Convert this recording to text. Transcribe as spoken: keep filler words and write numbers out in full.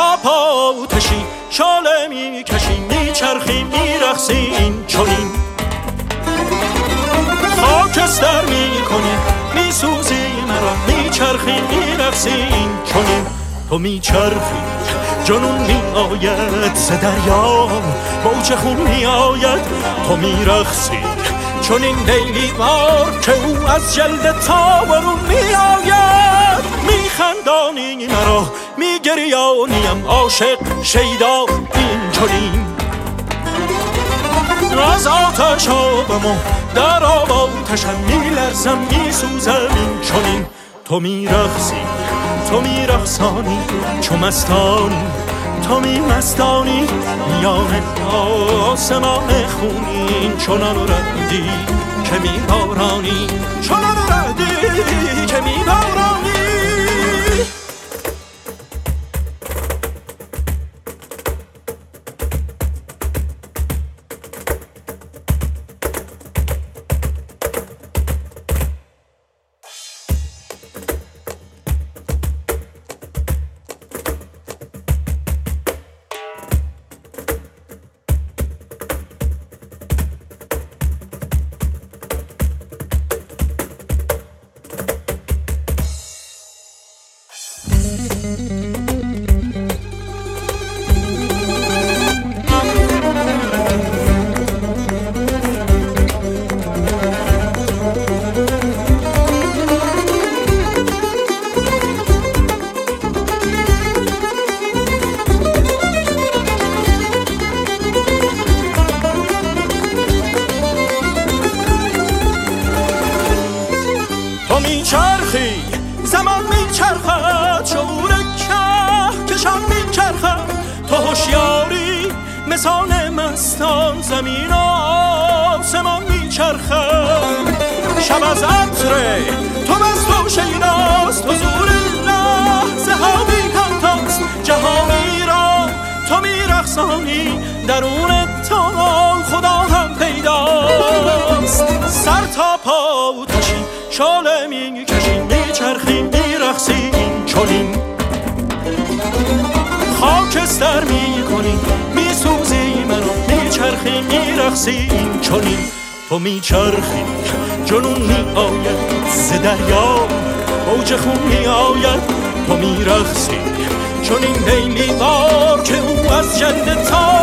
تا پا آتشی شاله می کشی میچرخی میرقصی این چنین خاکستر می کنی میسوزی مرا میچرخی میرقصی این چنین تو میچرخی جنون می آید ز دریا موج خون می آید تو میرقصی چون این لیلی وار که او از جلد تا برون می آید میخندانی مرا میگریانیم عاشق شیدا این چنین از آتش آبم و در آب آتشم میلرزم میسوزم این چنین تو میرقصی تو میرقصانی چو مستانی تو می مستانی میان آسمان خونین چنان ردی که می بارانی چنان ردی که می بارانی تو میچرخی زمان میچرخد شعور که کشان میچرخد تو هوشیاری مثال مستان زمین و آسمان میچرخد شب از عطر تو مست و شیداست حضور لحظه ها بی همتاست جهانی را تو میرقصانی درون تو خدا هم پیداست سر تا پا آتشی شاله میکشی میچرخی میرقصی این چنین خاکستر میکنی میسوزی منو میچرخی میرقصی این چنین تو میچرخی جنون میآید ز دریا موج خون میآید تو میرقصی چون این لیلی وار که او از جلد تا